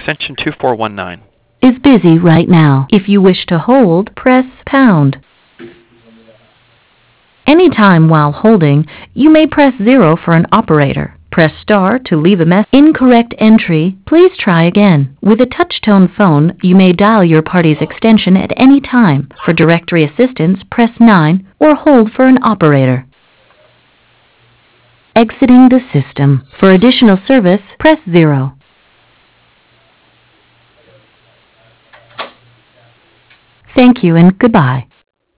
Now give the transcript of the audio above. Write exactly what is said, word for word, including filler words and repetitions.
extension two four one nine. Is busy right now. If you wish to hold, press pound. Anytime while holding, you may press zero for an operator. Press star to leave a message. Incorrect entry. Please try again. With a touch-tone phone, you may dial your party's extension at any time. For directory assistance, press nine or hold for an operator. Exiting the system. For additional service, press zero. Thank you and goodbye.